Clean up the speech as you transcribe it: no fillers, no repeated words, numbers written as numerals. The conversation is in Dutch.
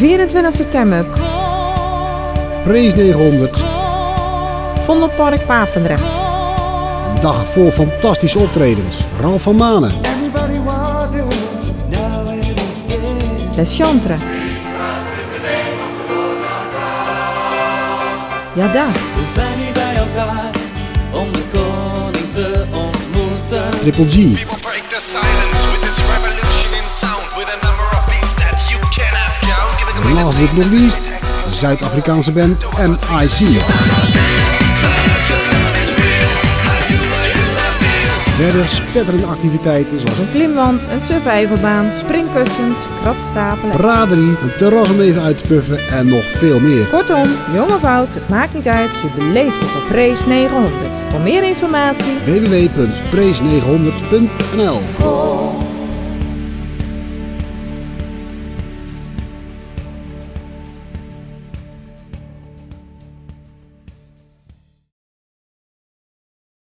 24 september. Praise 900. Vondelpark Papendrecht. Een dag vol fantastische optredens. Ralf van Manen. Les Chantres. Ja, daar. We zijn hier bij elkaar om de koning te ontmoeten. Triple G. People break the silence with this revolution in sound with a number of beats that you cannot count. Giving En last but not least, de Zuid-Afrikaanse band MIC. Verder spetterende activiteiten zoals Een klimwand, een survivalbaan, springkussens, kratstapelen. braderie, een terras om even uit te puffen en nog veel meer. Kortom, jong of oud, het maakt niet uit, je beleeft het op Praise 900. Voor meer informatie www.praise900.nl